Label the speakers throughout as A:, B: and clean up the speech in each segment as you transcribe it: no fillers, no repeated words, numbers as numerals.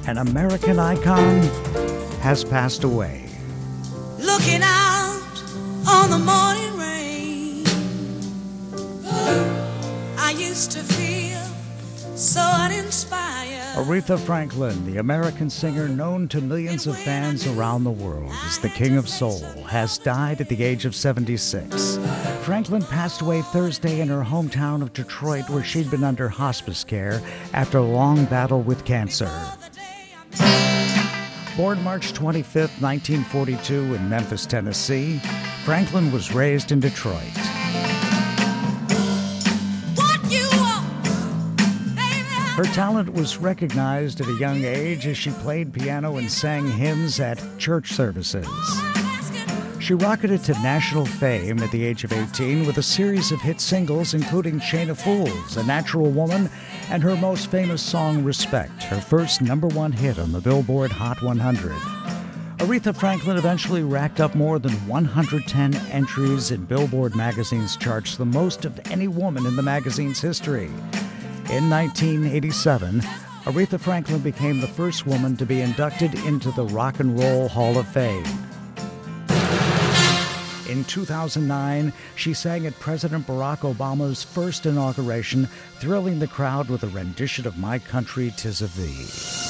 A: An American icon has passed away.
B: Looking out on the morning rain, I used to feel so uninspired.
A: Aretha Franklin, the American singer known to millions of fans around the world as the King of Soul, has died at the age of 76. Franklin passed away Thursday in her hometown of Detroit, where she'd been under hospice care after a long battle with cancer. Born March 25, 1942 in Memphis, Tennessee, Franklin was raised in Detroit. Her talent was recognized at a young age as she played piano and sang hymns at church services. She rocketed to national fame at the age of 18 with a series of hit singles, including Chain of Fools, A Natural Woman, and her most famous song, Respect, her first #1 hit on the Billboard Hot 100. Aretha Franklin eventually racked up more than 110 entries in Billboard magazine's charts, the most of any woman in the magazine's history. In 1987, Aretha Franklin became the first woman to be inducted into the Rock and Roll Hall of Fame. In 2009, she sang at President Barack Obama's first inauguration, thrilling the crowd with a rendition of My Country 'Tis of Thee.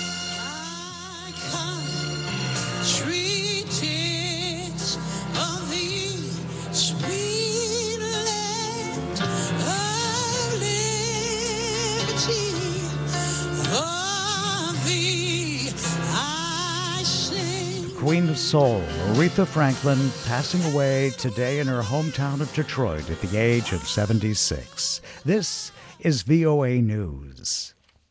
A: Queen of Soul, Aretha Franklin, passing away today in her hometown of Detroit at the age of 76. This is VOA News.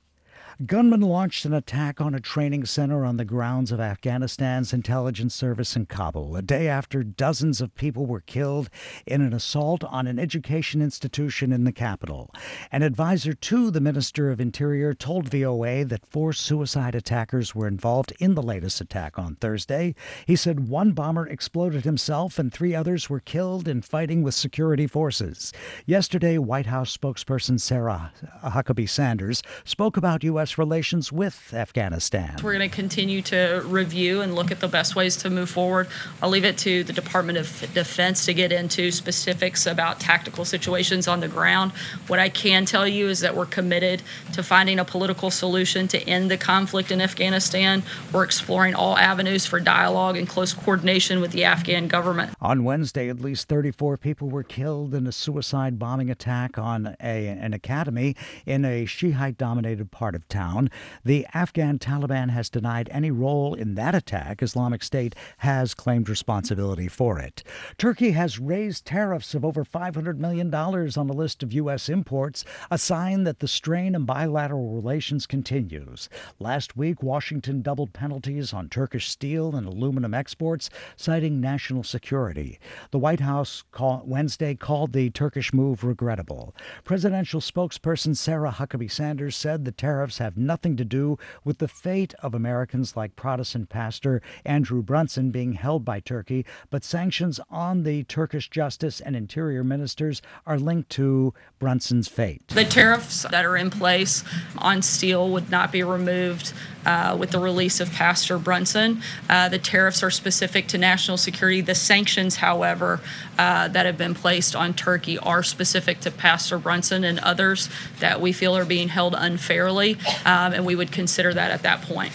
A: Gunmen launched an attack on a training center on the grounds of Afghanistan's intelligence service in Kabul, a day after dozens of people were killed in an assault on an education institution in the capital. An advisor to the Minister of Interior told VOA that 4 suicide attackers were involved in the latest attack on Thursday. He said 1 bomber exploded himself and 3 others were killed in fighting with security forces. Yesterday, White House spokesperson Sarah Huckabee Sanders spoke about U.S. relations with Afghanistan.
C: We're going to continue to review and look at the best ways to move forward. I'll leave it to the Department of Defense to get into specifics about tactical situations on the ground. What I can tell you is that we're committed to finding a political solution to end the conflict in Afghanistan. We're exploring all avenues for dialogue and close coordination with the Afghan government.
A: On Wednesday, at least 34 people were killed in a suicide bombing attack on an academy in a Shiite-dominated part of town. The Afghan Taliban has denied any role in that attack. Islamic State has claimed responsibility for it. Turkey has raised tariffs of over $500 million on a list of U.S. imports, a sign that the strain in bilateral relations continues. Last week, Washington doubled penalties on Turkish steel and aluminum exports, citing national security. The White House Wednesday called the Turkish move regrettable. Presidential spokesperson Sarah Huckabee Sanders said the tariffs have nothing to do with the fate of Americans like Protestant pastor Andrew Brunson being held by Turkey, but sanctions on the Turkish justice and interior ministers are linked to Brunson's fate.
C: The tariffs that are in place on steel would not be removed with the release of Pastor Brunson. The tariffs are specific to national security. The sanctions, however, that have been placed on Turkey are specific to Pastor Brunson and others that we feel are being held unfairly, and we would consider that at that point.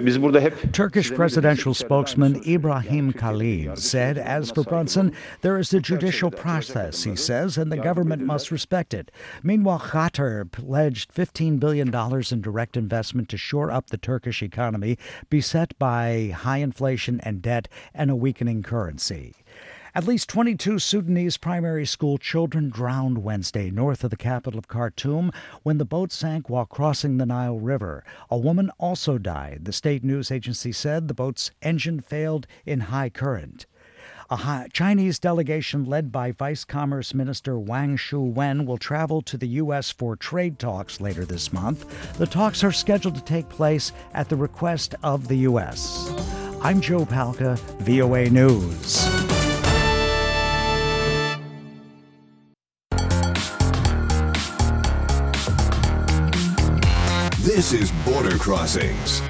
A: Turkish presidential spokesman Ibrahim Kalin said, as for Brunson, there is a judicial process, he says, and the government must respect it. Meanwhile, Qatar pledged $15 billion in direct investment to shore up the Turkish economy, beset by high inflation and debt and a weakening currency. At least 22 Sudanese primary school children drowned Wednesday north of the capital of Khartoum when the boat sank while crossing the Nile River. A woman also died. The state news agency said the boat's engine failed in high current. A Chinese delegation led by Vice Commerce Minister Wang Shuwen will travel to the U.S. for trade talks later this month. The talks are scheduled to take place at the request of the U.S. I'm Joe Palca, VOA News.
D: This is Border Crossings.